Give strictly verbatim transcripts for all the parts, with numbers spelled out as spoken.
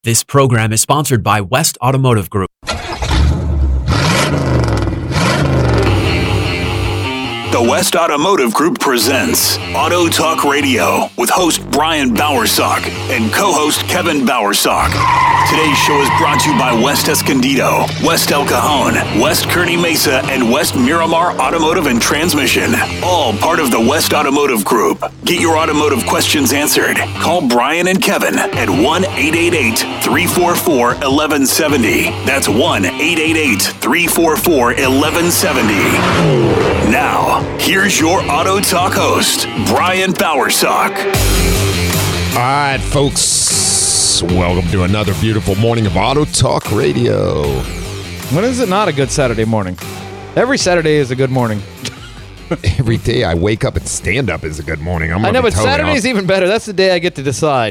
This program is sponsored by West Automotive Group. The West Automotive Group presents Auto Talk Radio with host Brian Bowersock and co-host Kevin Bowersock. Today's show is brought to you by West Escondido, West El Cajon, West Kearney Mesa, and West Miramar Automotive and Transmission. All part of the West Automotive Group. Get your automotive questions answered. Call Brian and Kevin at one eight eight eight, three four four, one one seven zero. That's one eight eight eight, three four four, one one seven zero. Now, here's your Auto Talk host, Brian Bowersock. All right, folks. Welcome to another beautiful morning of Auto Talk Radio. When is it not a good Saturday morning? Every Saturday is a good morning. Every day I wake up and stand up is a good morning. I'm I know, be but totally Saturday's honest. even better. That's the day I get to decide.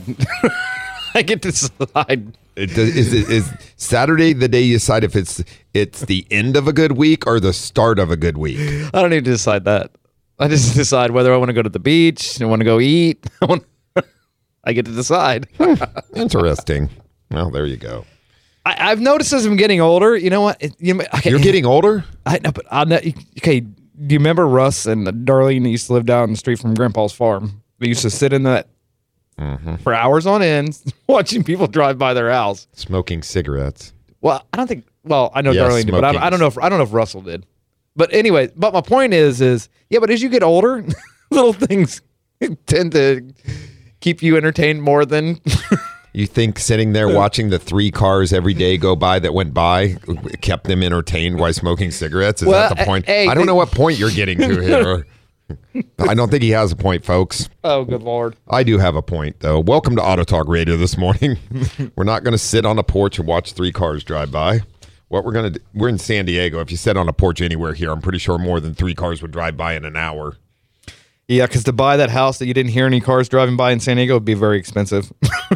I get to decide. It does, is, it, is Saturday the day you decide if it's it's the end of a good week or the start of a good week? I don't need to decide that. I just decide whether I want to go to the beach, I want to go eat. I, want, I get to decide. Interesting. Well, there you go. I, I've noticed as I'm getting older, you know what? It, you, okay, You're getting older? I know, but I'll, okay, do you remember Russ and Darlene that used to live down the street from Grandpa's farm? They used to sit in that mm-hmm. for hours on end watching people drive by their house. Smoking cigarettes. Well, I don't think, well, I know Yes, Darlene did, but I don't, I don't know if I don't know if Russell did. But anyway, but my point is, is yeah, but as you get older, little things tend to keep you entertained more than... You think sitting there watching the three cars every day go by that went by kept them entertained while smoking cigarettes? Is Well, that the point? hey, I don't they- know what point you're getting to here. I don't think he has a point, folks. Oh, good Lord. I do have a point, though. Welcome to Auto Talk Radio this morning. We're not going to sit on a porch and watch three cars drive by. What we're going to do, we're in San Diego. If you sat on a porch anywhere here, I'm pretty sure more than three cars would drive by in an hour. Yeah, because to buy that house that you didn't hear any cars driving by in San Diego would be very expensive.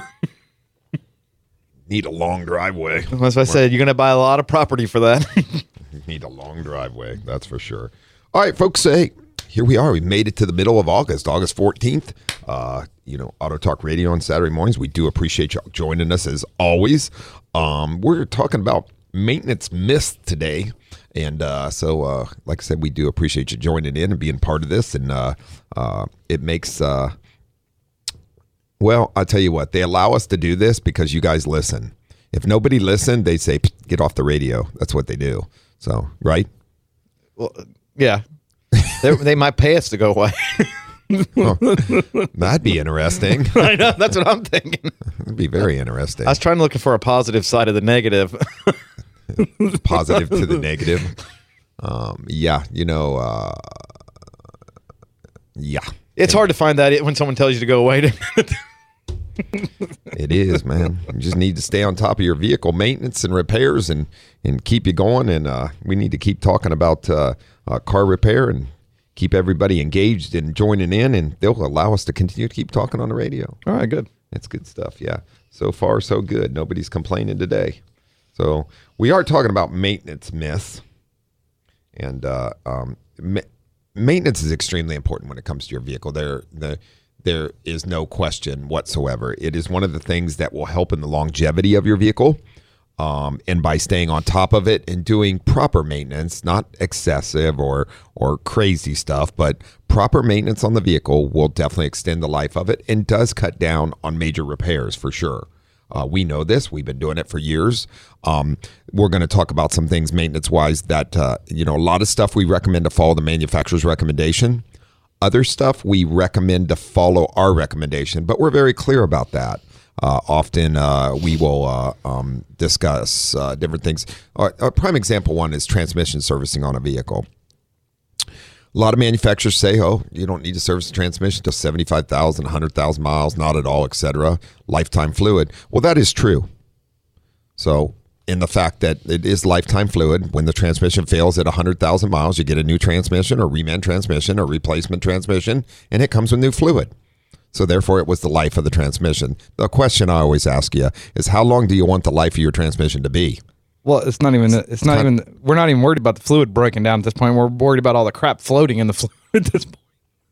Need a long driveway. As I said, you're going to buy a lot of property for that. Need a long driveway, that's for sure. All right, folks, hey, here we are. We made it to the middle of August, August fourteenth. Uh, you know, Auto Talk Radio on Saturday mornings. We do appreciate y'all joining us as always. Um, we're talking about maintenance myths today. And uh, so, uh, like I said, we do appreciate you joining in and being part of this. And uh, uh, it makes... Uh, Well, I'll tell you what, they allow us to do this because you guys listen. If nobody listened, they say, get off the radio. That's what they do. So, right? Well, yeah. they, they might pay us to go away. Oh, that'd be interesting. I know. That's what I'm thinking. That'd be very interesting. I was trying to look for a positive side of the negative. Positive to the negative. Um, yeah, you know, uh, yeah. It's hard to find that when someone tells you to go away. It is, man. You just need to stay on top of your vehicle maintenance and repairs and, and keep you going. And uh, we need to keep talking about uh, uh, car repair and keep everybody engaged and joining in. And they'll allow us to continue to keep talking on the radio. All right, good. That's good stuff, yeah. So far, so good. Nobody's complaining today. So we are talking about maintenance myths. And uh, um, ma- maintenance is extremely important when it comes to your vehicle. There, the There is no question whatsoever. It is one of the things that will help in the longevity of your vehicle. Um, and by staying on top of it and doing proper maintenance, not excessive or or crazy stuff, but proper maintenance on the vehicle will definitely extend the life of it and does cut down on major repairs for sure. Uh, we know this. We've been doing it for years. Um, we're going to talk about some things maintenance-wise that, uh, you know, a lot of stuff we recommend to follow the manufacturer's recommendation. Other stuff we recommend to follow our recommendation, but we're very clear about that. Uh, often uh, we will uh, um, discuss uh, different things. Uh, a prime example one is transmission servicing on a vehicle. A lot of manufacturers say, oh, you don't need to service the transmission till seventy-five thousand, one hundred thousand miles, not at all, et cetera. Lifetime fluid. Well, that is true. So in the fact that it is lifetime fluid, when the transmission fails at one hundred thousand miles, you get a new transmission or reman transmission or replacement transmission, and it comes with new fluid. So therefore, it was the life of the transmission. The question I always ask you is, how long do you want the life of your transmission to be? Well, it's not even, it's not even, we're not even worried about the fluid breaking down at this point. We're worried about all the crap floating in the fluid at this point.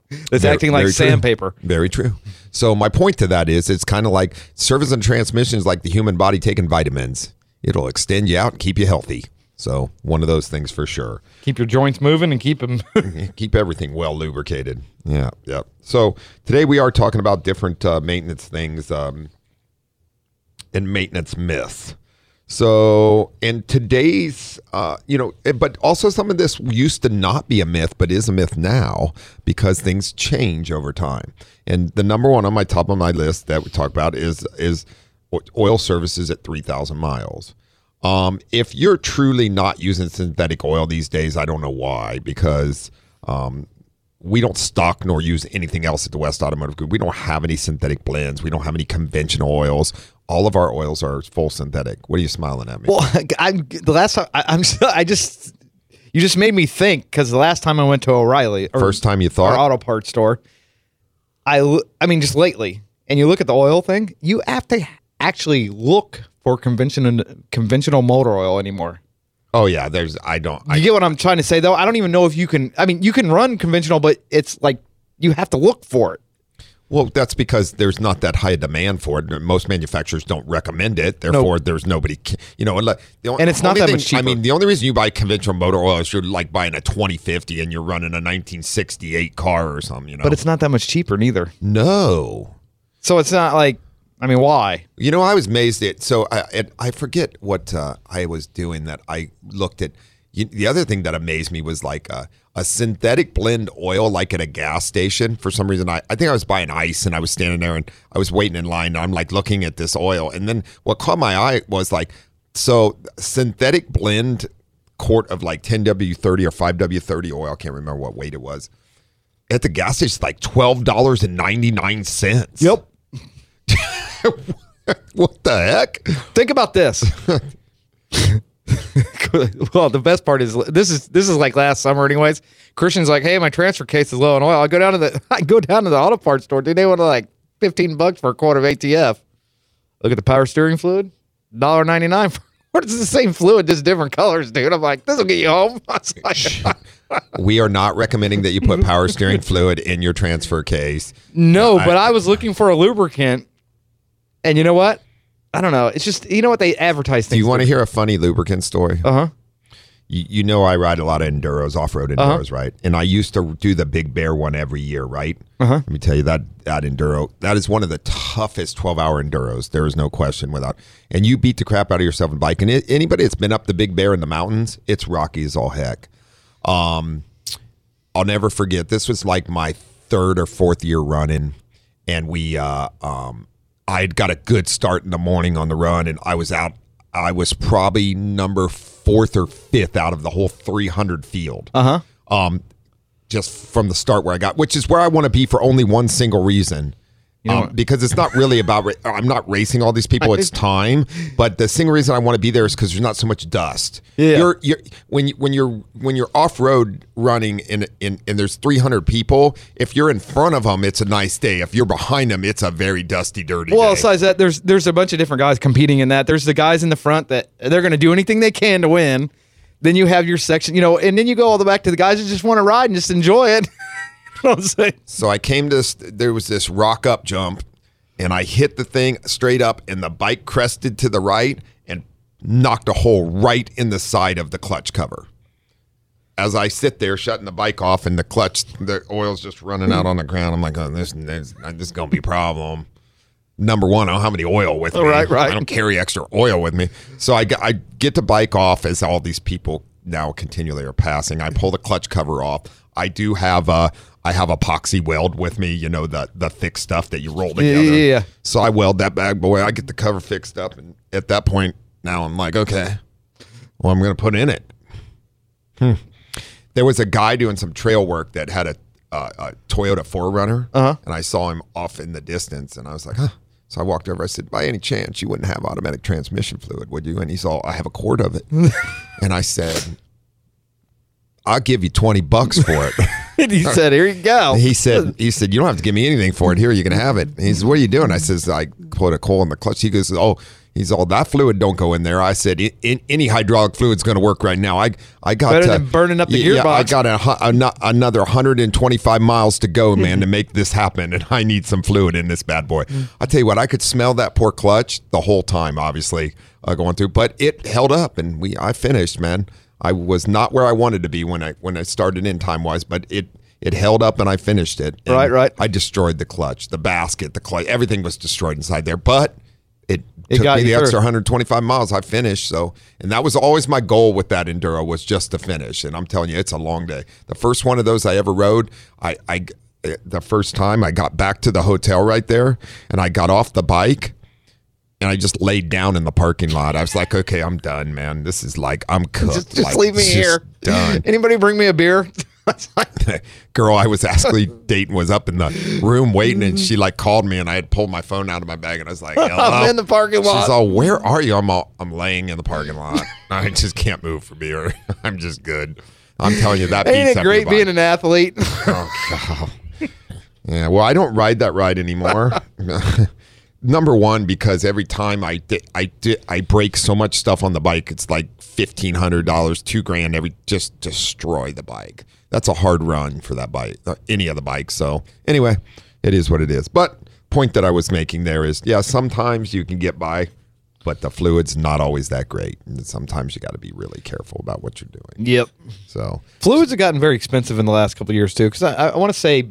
It's Very- acting like very true. sandpaper. Very true. So my point to that is it's kind of like service and transmission is like the human body taking vitamins. It'll extend you out and keep you healthy. So one of those things for sure. Keep your joints moving and keep them. Keep everything well lubricated. Yeah, yeah. So today we are talking about different uh, maintenance things um, and maintenance myths. So in today's, uh, you know, but also some of this used to not be a myth, but is a myth now because things change over time. And the number one on my top of my list that we talk about is is oil services at three thousand miles. Um, if you're truly not using synthetic oil these days, I don't know why, because um, we don't stock nor use anything else at the West Automotive Group. We don't have any synthetic blends. We don't have any conventional oils. All of our oils are full synthetic. What are you smiling at me? Well, I'm the last time I, I'm. I just you just made me think because the last time I went to O'Reilly, or, First time you or thought? auto parts store, I l- I mean just lately, and you look at the oil thing, you have to actually look for conventional conventional motor oil anymore. Oh yeah, there's. I don't. You I, get what I'm trying to say, though. I don't even know if you can. I mean, you can run conventional, but it's like you have to look for it. well, that's because there's not that high a demand for it. Most manufacturers don't recommend it. Therefore, there's nobody. You know, unless- the only- And it's not only that thing- much cheaper. I mean, the only reason you buy conventional motor oil is you're like buying a twenty fifty and you're running a nineteen sixty-eight car or something. You know, But it's not that much cheaper neither. no. So it's not like. I mean, why? You know, I was amazed at. So I it, I forget what uh, I was doing that I looked at. You, the other thing that amazed me was like a, a synthetic blend oil, like at a gas station. For some reason, I, I think I was buying ice and I was standing there and I was waiting in line. And I'm like looking at this oil. And then what caught my eye was like, so synthetic blend quart of like ten W thirty or five W thirty oil. I can't remember what weight it was. At the gas station, it's like twelve dollars and ninety-nine cents. Yep. What the heck? Think about this. Well, the best part is this is this is like last summer, anyways. Christian's like, "Hey, my transfer case is low on oil. I go down to the I go down to the auto parts store. Dude, they want like fifteen bucks for a quart of A T F. Look at the power steering fluid, one dollar ninety-nine. What is the same fluid, just different colors, dude? I'm like, this will get you home. I was like, We are not recommending that you put power steering fluid in your transfer case. no, I- but I was looking for a lubricant, and you know what? I don't know. It's just you know what they advertise things. Do you want to hear a funny lubricant story? Uh huh. You, you know I ride a lot of enduros, off-road enduros, right? And I used to do the Big Bear one every year, right? Uh-huh. Let me tell you that that enduro, that is one of the toughest twelve-hour enduros. There is no question without. And you beat the crap out of yourself in bike. And it, anybody that's been up the Big Bear in the mountains, it's rocky as all heck. Um, I'll never forget. This was like my third or fourth year running, and we, uh, um, I'd got a good start in the morning on the run, and I was out. I was probably number fourth or fifth out of the whole three hundred field. Uh huh. Um, just from the start where I got, which is where I want to be for only one single reason. You know Um, what? because it's not really about, ra- I'm not racing all these people. It's time. But the single reason I want to be there is because there's not so much dust. Yeah. You're, you're, when, you, when you're when you're off-road running in, in, and there's three hundred people, if you're in front of them, it's a nice day. If you're behind them, it's a very dusty, dirty Well, day. besides that, there's there's a bunch of different guys competing in that. There's the guys in the front that they're going to do anything they can to win. Then you have your section, you know, and then you go all the way back to the guys who just want to ride and just enjoy it. You know what I'm saying? So I came to this, there was this rock up jump, and I hit the thing straight up, and the bike crested to the right and knocked a hole right in the side of the clutch cover. As I sit there shutting the bike off, and the clutch, the oil's just running out on the ground, I'm like, oh, this, this, this is going to be a problem. Number one, I don't have any oil with me. Right, right. I don't carry extra oil with me. So I, g- I get the bike off as all these people now continually are passing. I pull the clutch cover off. I do have a, I have epoxy weld with me, you know, the the thick stuff that you roll together. Yeah, yeah, yeah. So I weld that bad boy. I get the cover fixed up. And at that point, now I'm like, okay, well, I'm going to put in it. Hmm. There was a guy doing some trail work that had a, uh, a Toyota four runner, Uh-huh. and I saw him off in the distance, and I was like, huh. So I walked over. I said, by any chance, you wouldn't have automatic transmission fluid, would you? And he's all, I have a quart of it. And I said, I'll give you twenty bucks for it. And he said, "Here you go." He said, "He said you don't have to give me anything for it. Here, you can have it." And he says, "What are you doing?" I says, "I put a coal in the clutch." He goes, "Oh." He's all, that fluid don't go in there. I said, in, in, any hydraulic fluid's going to work right now. I I got better to, than burning up the yeah, gearbox. I got a, a, another one hundred twenty-five miles to go, man, to make this happen, and I need some fluid in this bad boy. I tell you what, I could smell that poor clutch the whole time, obviously uh, going through, but it held up, and we I finished, man. I was not where I wanted to be when I when I started in time wise, but it. It held up and I finished it. And right, right. I destroyed the clutch, the basket, the clutch. Everything was destroyed inside there, but. It, it took got me you the through. extra one hundred twenty-five miles. I finished, so and that was always my goal with that enduro was just to finish. And I'm telling you, it's a long day. The first one of those I ever rode, I, I the first time I got back to the hotel right there, and I got off the bike, and I just laid down in the parking lot. I was like, okay, I'm done, man. This is like I'm cooked. Just, just like, leave me it's here. just Done. Anybody bring me a beer? Girl I was actually dating was up in the room waiting, and she like called me, and I had pulled my phone out of my bag, and I was like, hello. I'm in the parking lot. She's all, where are you? I'm all, I'm laying in the parking lot. I just can't move from here. I'm just good. I'm telling you, that Ain't beats it great everybody. being an athlete? Oh, God. Yeah, well, I don't ride that ride anymore. Number one, because every time I di- I di- I break so much stuff on the bike, it's like fifteen hundred dollars, two grand every, just destroy the bike. That's a hard run for that bike, uh, any of the bikes. So anyway, it is what it is. But point that I was making there is, yeah, sometimes you can get by, but the fluid's not always that great. And sometimes you got to be really careful about what you're doing. Yep. So Fluids have gotten very expensive in the last couple of years too. Because I, I want to say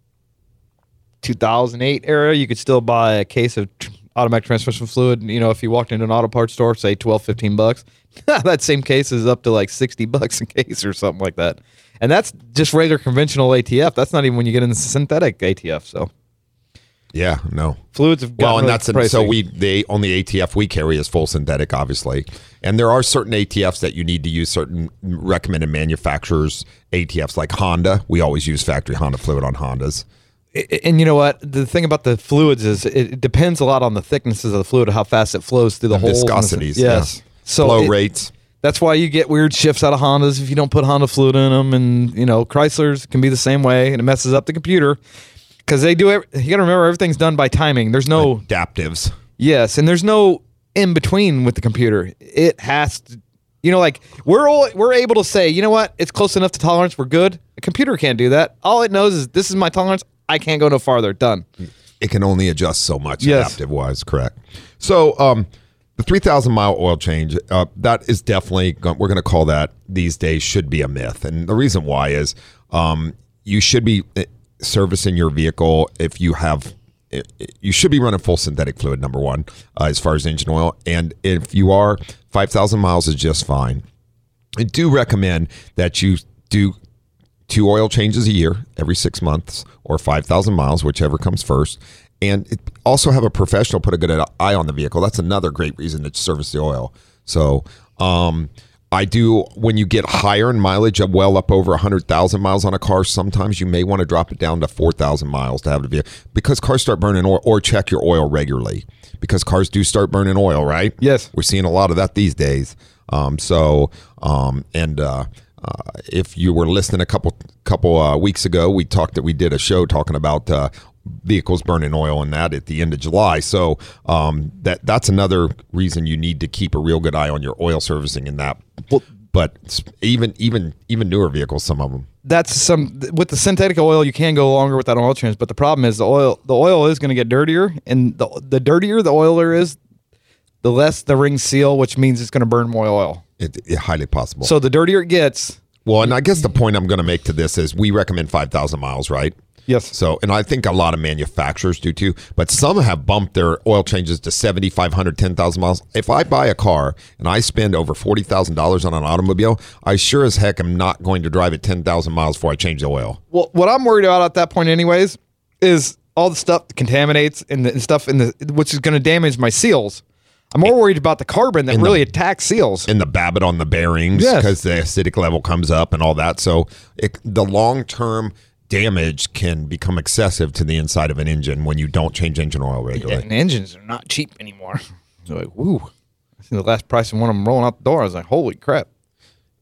two thousand eight era, you could still buy a case of tr- automatic transmission fluid. You know, if you walked into an auto parts store, say twelve, fifteen bucks, that same case is up to like sixty bucks a case or something like that. And that's just regular conventional A T F. That's not even when you get into synthetic A T F. So yeah, no. fluids have gotten Well, and really that's a, pricey. so we the only A T F we carry is full synthetic, obviously, and there are certain A T Fs that you need to use certain recommended manufacturers A T Fs like Honda. We always use factory Honda fluid on Hondas. And you know what? The thing about the fluids is it depends a lot on the thicknesses of the fluid, how fast it flows through the The holes. and the- viscosities, yes. yeah. So Flow it- rates. That's why you get weird shifts out of Hondas if you don't put Honda fluid in them, and you know Chryslers can be the same way, and it messes up the computer because they do. Every, you got to remember everything's done by timing. There's no Adaptives. yes, and there's no in between with the computer. It has to, you know, like we're all, we're able to say, you know what, it's close enough to tolerance. We're good. A computer can't do that. All it knows is this is my tolerance. I can't go no farther. Done. It can only adjust so much Yes. adaptive wise, correct. So um, the three thousand mile oil change, uh, that is definitely, we're going to call that these days should be a myth. And the reason why is um, you should be servicing your vehicle if you have, you should be running full synthetic fluid, number one, uh, as far as engine oil. And if you are, five thousand miles is just fine. I do recommend that you do two oil changes a year, every six months, or five thousand miles, whichever comes first. And it, also have a professional put a good eye on the vehicle. That's another great reason to service the oil. So um, I do, when you get higher in mileage, of well up over one hundred thousand miles on a car, sometimes you may want to drop it down to four thousand miles to have the vehicle. Because cars start burning oil, or check your oil regularly. Because cars do start burning oil, right? Yes. We're seeing a lot of that these days. Um, so, um, and uh, uh, if you were listening a couple couple uh, weeks ago, we talked that we did a show talking about uh, vehicles burning oil and that at the end of July. So um, that that's another reason you need to keep a real good eye on your oil servicing in that. Well, but even even even newer vehicles, some of them. That's some with the synthetic oil. You can go longer with that oil change, but the problem is the oil. The oil is going to get dirtier, and the the dirtier the oiler is, the less the rings seal, which means it's going to burn more oil. It, it highly possible. So the dirtier it gets. Well, and I guess the point I'm going to make to this is we recommend five thousand miles, right? Yes. So, and I think a lot of manufacturers do too, but some have bumped their oil changes to seventy-five hundred, ten thousand miles. If I buy a car and I spend over forty thousand dollars on an automobile, I sure as heck am not going to drive it ten thousand miles before I change the oil. Well, what I'm worried about at that point, anyways, is all the stuff that contaminates and the and stuff in the which is going to damage my seals. I'm more worried about the carbon that In the- really attacks seals. And the babbitt on the bearings Yes. because the acidic level comes up and all that. So it, the long-term damage can become excessive to the inside of an engine when you don't change engine oil regularly. And engines are not cheap anymore. So like, woo. I think the last price of one of them rolling out the door, I was like, holy crap.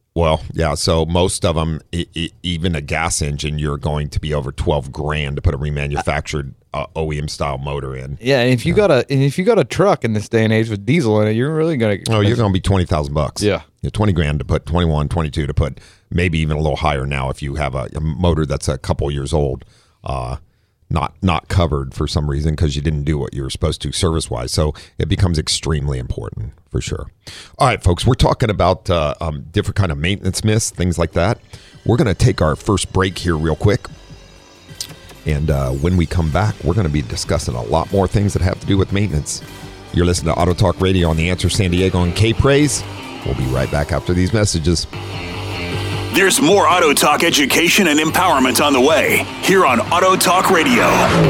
Well, yeah. So most of them, e- e- even a gas engine, you're going to be over twelve grand to put a remanufactured uh, O E M style motor in. Yeah, and if you got a and if you got a truck in this day and age with diesel in it, you're really gonna. Oh, you're going to be twenty thousand bucks. Yeah. yeah, twenty grand to put twenty-one, twenty-two to put, maybe even a little higher now if you have a, a motor that's a couple years old, uh, not not covered for some reason because you didn't do what you were supposed to service wise. So it becomes extremely important for sure. All right, folks, we're talking about uh, um, different kind of maintenance myths, things like that. We're going to take our first break here real quick. And uh, when we come back, we're going to be discussing a lot more things that have to do with maintenance. You're listening to Auto Talk Radio on The Answer San Diego and K-Praise. We'll be right back after these messages. There's more Auto Talk education and empowerment on the way here on Auto Talk Radio.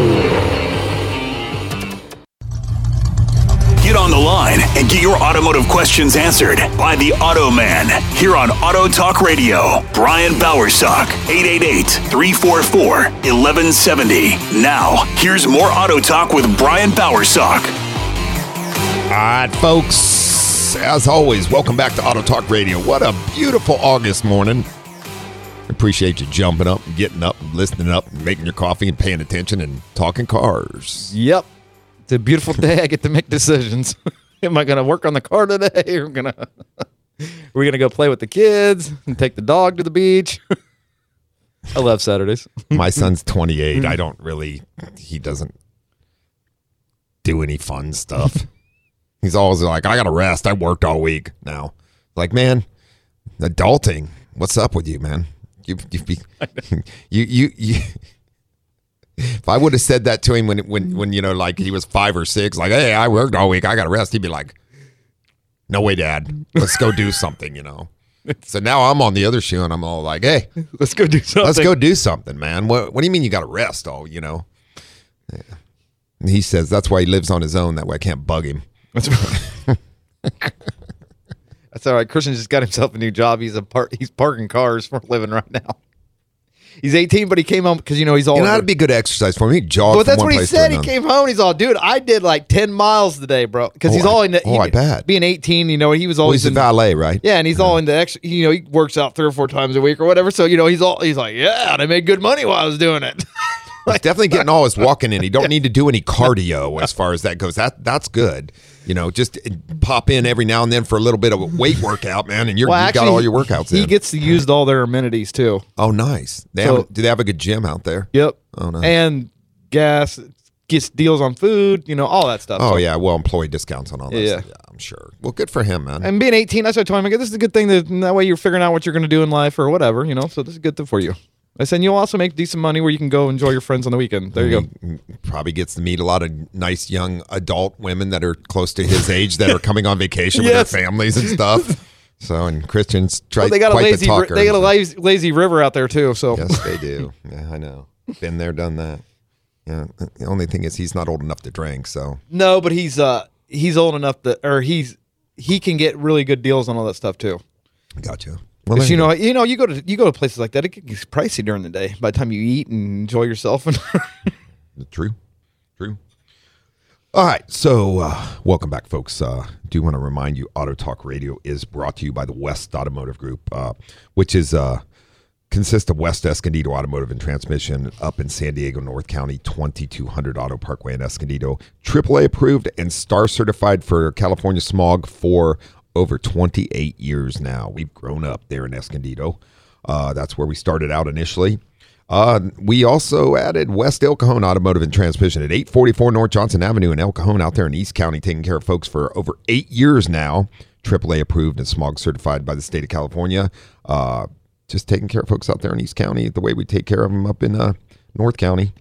Get on the line and get your automotive questions answered by the Auto Man here on Auto Talk Radio. Brian Bowersock, eight eight eight, three four four, one one seven zero. Now, here's more Auto Talk with Brian Bowersock. All right, folks. As always, welcome back to Auto Talk Radio. What a beautiful August morning. Appreciate you jumping up and getting up and listening up and making your coffee and paying attention and talking cars. Yep. It's a beautiful day. I get to make decisions. Am I going to work on the car today? Or gonna we're going to go play with the kids and take the dog to the beach? I love Saturdays. My son's twenty-eight. I don't really, he doesn't do any fun stuff. He's always like, I got to rest. I worked all week now. Like, man, adulting. What's up with you, man? You, you, you, you, you If I would have said that to him when, when, when, you know, like he was five or six, like, hey, I worked all week, I got to rest. He'd be like, no way, Dad. Let's go do something, you know. So now I'm on the other shoe and I'm all like, hey, let's go do something. Let's go do something, man. What, what do you mean you got to rest? Oh, you know. Yeah. And he says that's why he lives on his own. That way I can't bug him. That's right. That's all right. Christian just got himself a new job. He's a par- he's parking cars for a living right now. He's eighteen, but he came home because, you know, he's all. You know, that'd be good exercise for him. He jogged. But that's from one what he place said. to He another. came home and he's all, dude, I did like ten miles today, bro. Because Oh, he's I- all into. oh, he, I bet. Being eighteen, you know, he was Well, always he's a in, valet, right? Yeah, and he's all into extra. You know, he works out three or four times a week or whatever. So, you know, he's all he's like, yeah, and I made good money while I was doing it. He's definitely getting all his walking in. He don't need to do any cardio as far as that goes. That that's good. You know, just pop in every now and then for a little bit of a weight workout, man, and you're, Well, you actually, got all your workouts he in. gets to use all their amenities too. Oh, nice. They So- have, do they have a good gym out there? Yep. Oh, nice. And gas, gets deals on food, you know, all that stuff. Oh, So- yeah. Well, employee discounts on all that Yeah. stuff. Yeah, I'm sure. Well, good for him, man. And being eighteen, I started telling him, this is a good thing that that way you're figuring out what you're going to do in life or whatever, you know. So this is a good thing for you. I said, you'll also make decent money where you can go enjoy your friends on the weekend. There you go. He probably gets to meet a lot of nice young adult women that are close to his age that are coming on vacation Yes. with their families and stuff. So, and Christian's try, Well, they got a quite lazy, the ri- talker. they got a lazy, lazy river out there too. So Yes, they do. Yeah, I know. Been there, done that. Yeah. The only thing is he's not old enough to drink, so. no, but he's uh he's old enough that, or he's he can get really good deals on all that stuff too. Gotcha. Well, Because there you you know, you know, you go to you go to places like that, it gets pricey during the day. By the time you eat and enjoy yourself, and go. True. True. All right. So, uh, welcome back, folks. Uh, do want to remind you, Auto Talk Radio is brought to you by the West Automotive Group, uh, which is uh, consists of West Escondido Automotive and Transmission up in San Diego, North County, twenty-two hundred Auto Parkway in Escondido. triple A approved and star certified for California smog for over twenty-eight years now. We've grown up there in Escondido. Uh, that's where we started out initially. Uh, we also added West El Cajon Automotive and Transmission at eight forty-four North Johnson Avenue in El Cajon out there in East County, taking care of folks for over eight years now. triple A approved and smog certified by the state of California. Uh, just taking care of folks out there in East County the way we take care of them up in uh, North County.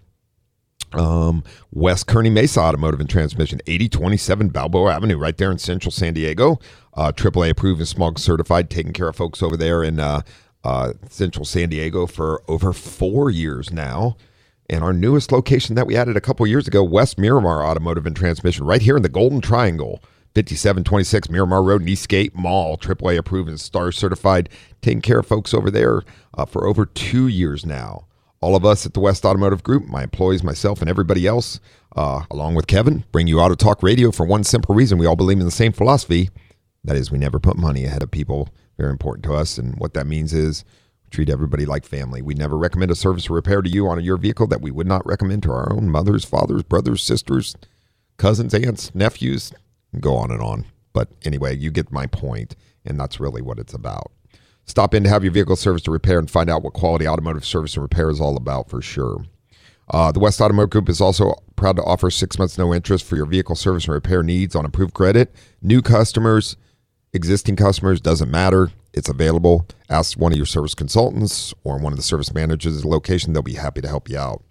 Um, West Kearney Mesa Automotive and Transmission, eighty twenty-seven Balboa Avenue, right there in Central San Diego. Uh, triple A approved and smog certified, taking care of folks over there in uh, uh, Central San Diego for over four years now. And our newest location that we added a couple years ago, West Miramar Automotive and Transmission, right here in the Golden Triangle, fifty-seven twenty-six Miramar Road in Eastgate Mall, triple A approved and star certified, taking care of folks over there uh, for over two years now. All of us at the West Automotive Group, my employees, myself, and everybody else, uh, along with Kevin, bring you Auto Talk Radio for one simple reason. We all believe in the same philosophy. That is, we never put money ahead of people very important to us. And what that means is we treat everybody like family. We never recommend a service or repair to you on your vehicle that we would not recommend to our own mothers, fathers, brothers, sisters, cousins, aunts, nephews, and go on and on. But anyway, you get my point, and that's really what it's about. Stop in to have your vehicle serviced or repaired and find out what quality automotive service and repair is all about for sure. Uh, the West Automotive Group is also proud to offer six months no interest for your vehicle service and repair needs on approved credit. New customers, existing customers, doesn't matter. It's available. Ask one of your service consultants or one of the service managers at the location. They'll be happy to help you out.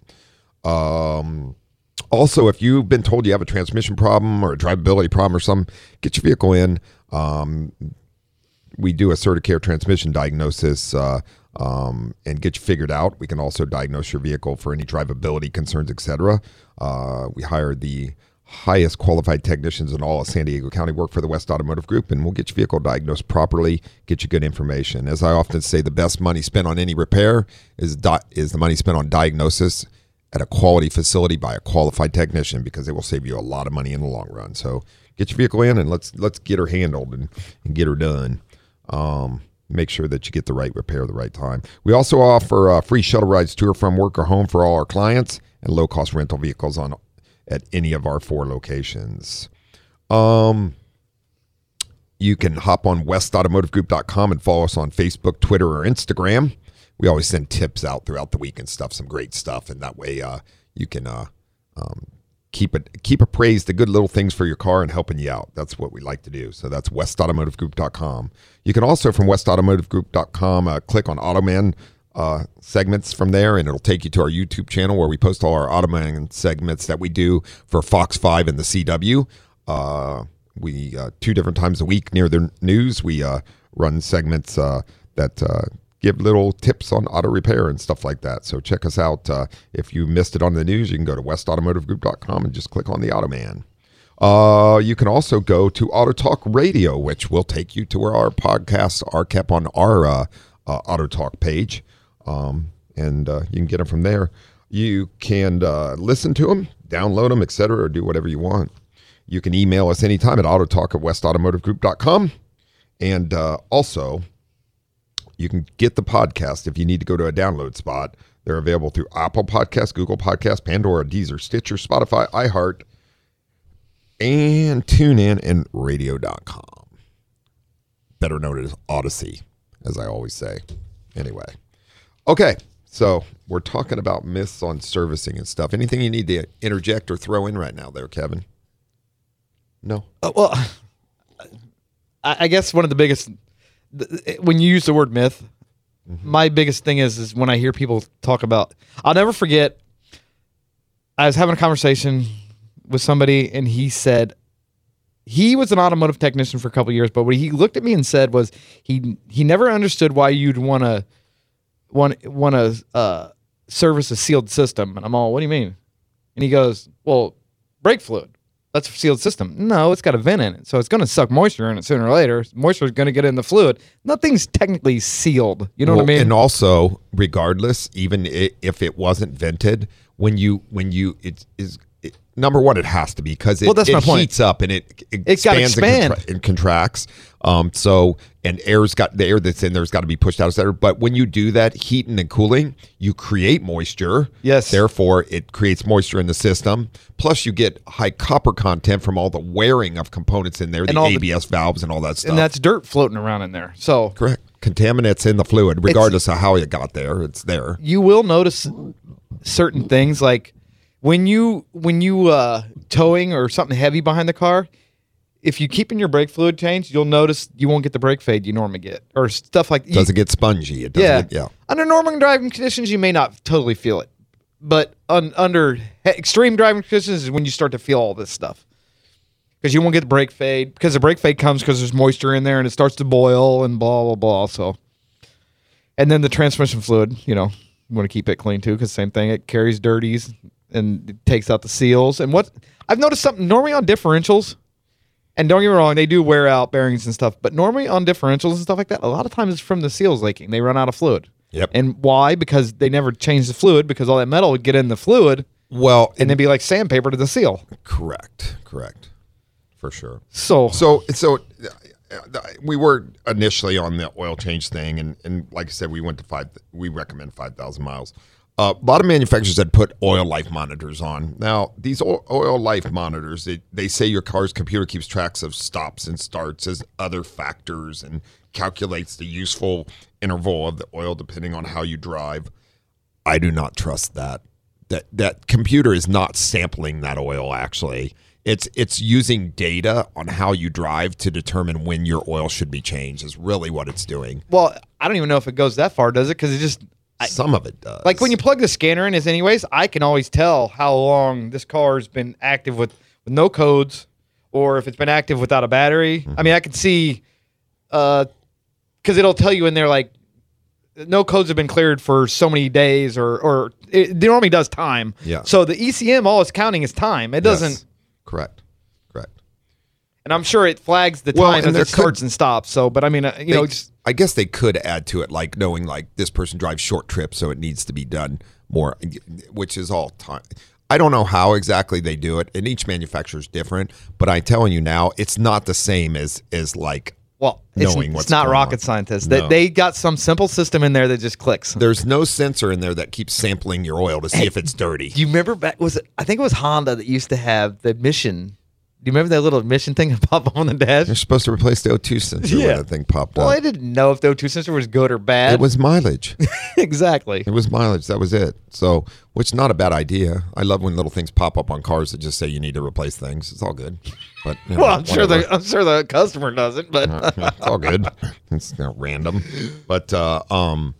Um, also, if you've been told you have a transmission problem or a drivability problem or something, get your vehicle in. Um, we do a Certicare transmission diagnosis uh, um, and get you figured out. We can also diagnose your vehicle for any drivability concerns, et cetera. Uh, we hire the highest qualified technicians in all of San Diego County, work for the West Automotive Group, and we'll get your vehicle diagnosed properly, get you good information. As I often say, the best money spent on any repair is di- is the money spent on diagnosis at a quality facility by a qualified technician, because it will save you a lot of money in the long run. So get your vehicle in and let's let's get her handled and, and get her done. Um, make sure that you get the right repair at the right time. We also offer uh, free shuttle rides to or from work or home for all our clients, and low-cost rental vehicles on at any of our four locations. Um, you can hop on west automotive group dot com and follow us on Facebook, Twitter, or Instagram. We always send tips out throughout the week and stuff, some great stuff, and that way uh, you can uh, um, keep it keep appraised the good little things for your car and helping you out. That's what we like to do. So that's west automotive group dot com. You can also, from west automotive group dot com, uh, click on Automan uh, segments from there, and it'll take you to our YouTube channel where we post all our Automan segments that we do for Fox five and the C W. Uh, we uh, two different times a week near the news, we uh, run segments uh, that uh, give little tips on auto repair and stuff like that. So check us out. Uh, if you missed it on the news, you can go to west automotive group dot com and just click on the Automan. Uh, you can also go to Auto Talk Radio, which will take you to where our podcasts are kept on our uh, uh, Auto Talk page. Um, and uh, you can get them from there. You can uh, listen to them, download them, et cetera, or do whatever you want. You can email us anytime at autotalk at west automotive group dot com. And uh, also, you can get the podcast if you need to go to a download spot. They're available through Apple Podcasts, Google Podcasts, Pandora, Deezer, Stitcher, Spotify, iHeart, and TuneIn, and radio dot com. Better known as Odyssey, as I always say. Anyway. Okay, so we're talking about myths on servicing and stuff. Anything you need to interject or throw in right now there, Kevin? No? Uh, well, I, I guess one of the biggest... When you use the word myth, mm-hmm. my biggest thing is is when I hear people talk about, I'll never forget, I was having a conversation with somebody and he said, he was an automotive technician for a couple of years, but what he looked at me and said was he he never understood why you'd want to want want to uh, service a sealed system. And I'm all, what do you mean? And he goes, well, brake fluid. That's a sealed system. No, it's got a vent in it, so it's going to suck moisture in it sooner or later. Moisture is going to get in the fluid. Nothing's technically sealed. You know well, what I mean? And also, regardless, even if it wasn't vented, when you when you it is it, number one, it has to be because it, well, that's it my point. heats up and it, it It's got to expands expand. and, contra- and contracts. Um, so and air's got the air that's in there's got to be pushed out, et cetera. But when you do that, heating and cooling, you create moisture. Yes. Therefore, it creates moisture in the system. Plus, you get high copper content from all the wearing of components in there, the A B S the, valves and all that stuff. And that's dirt floating around in there. So correct. Contaminants in the fluid, regardless of how it got there, it's there. You will notice certain things like when you when you uh, towing or something heavy behind the car. If you keep in your brake fluid change, you'll notice you won't get the brake fade you normally get, or stuff like. Does it get spongy? It doesn't yeah. Get, yeah. Under normal driving conditions, you may not totally feel it, but un, under extreme driving conditions is when you start to feel all this stuff. Because you won't get the brake fade, because the brake fade comes because there's moisture in there and it starts to boil and blah blah blah. So, and then the transmission fluid, you know, you want to keep it clean too, because same thing, it carries dirties and it takes out the seals. And what I've noticed something normally on differentials. And don't get me wrong, they do wear out bearings and stuff, but normally on differentials and stuff like that, a lot of times it's from the seals leaking. They run out of fluid. Yep. And why? Because they never change the fluid, because all that metal would get in the fluid. Well, and then be like sandpaper to the seal. Correct. Correct. For sure. So, so, so we were initially on the oil change thing, and, and like I said, we went to five. We recommend five thousand miles. Uh, a lot of manufacturers had put oil life monitors on. Now, these oil, oil life monitors, they, they say your car's computer keeps tracks of stops and starts as other factors and calculates the useful interval of the oil depending on how you drive. I do not trust that. That that computer is not sampling that oil, actually. It's it's using data on how you drive to determine when your oil should be changed is really what it's doing. Well, I don't even know if it goes that far, does it? Because it just... I, Some of it does. Like when you plug the scanner in, as anyways, I can always tell how long this car's been active with, with no codes, or if it's been active without a battery. Mm-hmm. I mean, I can see, uh, because it'll tell you in there like no codes have been cleared for so many days, or or it, it normally does time. Yeah. So the E C M, all it's counting is time. It doesn't. Yes. Correct. Correct. And I'm sure it flags the Well, time and as there it starts could- and stops. So, but I mean, uh, you They- know, just. I guess they could add to it, like knowing like this person drives short trips, so it needs to be done more, which is all time. I don't know how exactly they do it, and each manufacturer is different. But I'm telling you now, it's not the same as as like Well, it's, knowing it's what's not going rocket on. scientists. No. They, they got some simple system in there that just clicks. There's no sensor in there that keeps sampling your oil to see if it's dirty. Do you remember back? Was it? I think it was Honda that used to have the mission. Do you remember that little mission thing that popped up on the dash? You're supposed to replace the O two sensor Yeah. when that thing popped Well, up. I didn't know if the O two sensor was good or bad. It was mileage. exactly. It was mileage. That was it. So, which not a bad idea. I love when little things pop up on cars that just say you need to replace things. It's all good. But you know, Well, I'm sure whatever. the I'm sure the customer doesn't, but Uh, yeah, it's all good. It's you know, random, but uh, um,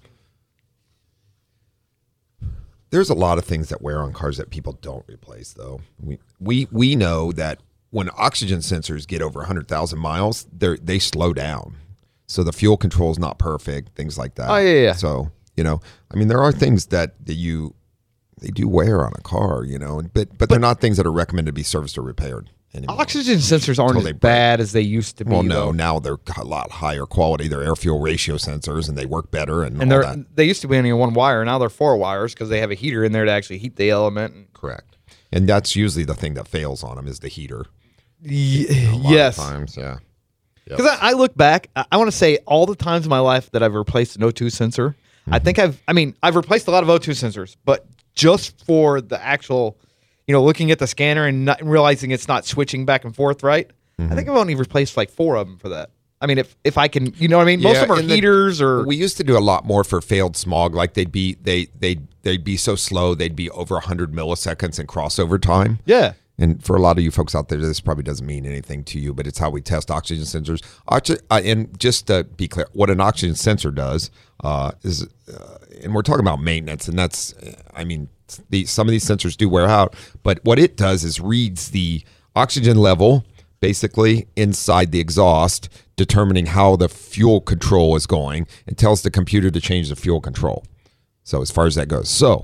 there's a lot of things that wear on cars that people don't replace. Though we we we know that when oxygen sensors get over one hundred thousand miles, they they slow down. So the fuel control is not perfect. Things like that. Oh, yeah, yeah. So you know, I mean, there are things that that you they do wear on a car. You know, but but they're not things that are recommended to be serviced or repaired anymore. oxygen sensors aren't Until as they break. bad as they used to be. Well, no, though. now they're a lot higher quality. They're air fuel ratio sensors, and they work better. And, and all they're that. they used to be only one wire. Now they're four wires because they have a heater in there to actually heat the element. Correct. And that's usually the thing that fails on them is the heater. Y- A lot yes. of times, yeah. Because I, I look back, I, I want to say all the times in my life that I've replaced an O two sensor, Mm-hmm. I think I've, I mean, I've replaced a lot of O two sensors, but just for the actual, you know, looking at the scanner and not realizing it's not switching back and forth, right? Mm-hmm. I think I've only replaced like four of them for that. I mean, if if I can, you know what I mean? Most Yeah, of them are and the- heaters or. We used to do a lot more for failed smog. Like they'd be they they they'd be so slow they'd be over one hundred milliseconds in crossover time. yeah. And for a lot of you folks out there, this probably doesn't mean anything to you, but it's how we test oxygen sensors. Oxy- uh, and just to be clear, what an oxygen sensor does uh, is, uh, and we're talking about maintenance, and that's, I mean, the, some of these sensors do wear out, but what it does is reads the oxygen level basically inside the exhaust, determining how the fuel control is going, and tells the computer to change the fuel control. So as far as that goes. So,